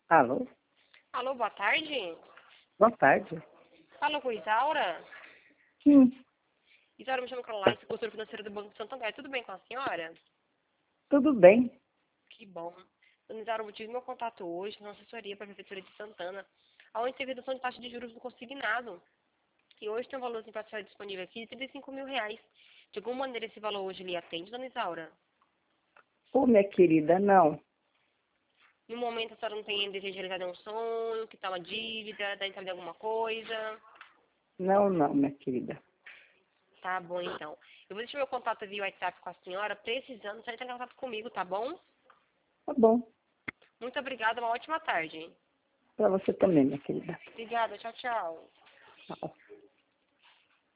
Alô? Alô, boa tarde. Boa tarde. Fala com Isaura. Sim, Isaura, me chama Caroline, consultora financeira do Banco Santander. Tudo bem com a senhora? tudo bem. Que bom. Dona Isaura, eu tive meu contato hoje na assessoria para a Prefeitura de Santana, onde teve redução de taxa de juros do consignado. E hoje tem um valorzinho para ser disponível aqui de R$ 35.000. De alguma maneira esse valor hoje lhe atende, Dona Isaura? Ô, minha querida, não. No momento a senhora não tem desejo de realizar um sonho, que tá uma dívida, da entrada de alguma coisa? Não, não, minha querida. Tá bom, então. Eu vou deixar meu contato via WhatsApp com a senhora. Precisando, você entra em contato comigo, tá bom? Tá bom. Muito obrigada, uma ótima tarde. Pra você também, minha querida. Obrigada, tchau, tchau. Tchau.